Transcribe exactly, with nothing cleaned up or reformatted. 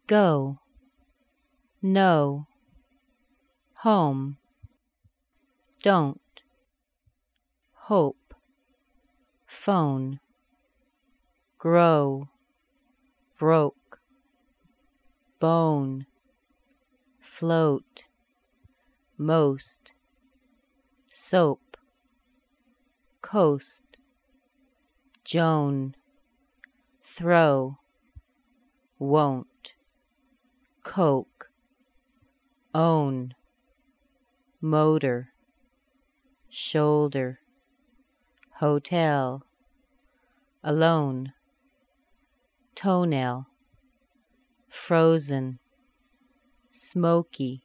Go, no, home, don't, hope, phone, grow, broke, bone, float, most, soap, coast, Joan, throw, won't, coke, own, motor, shoulder, hotel, alone, toenail, frozen, smoky,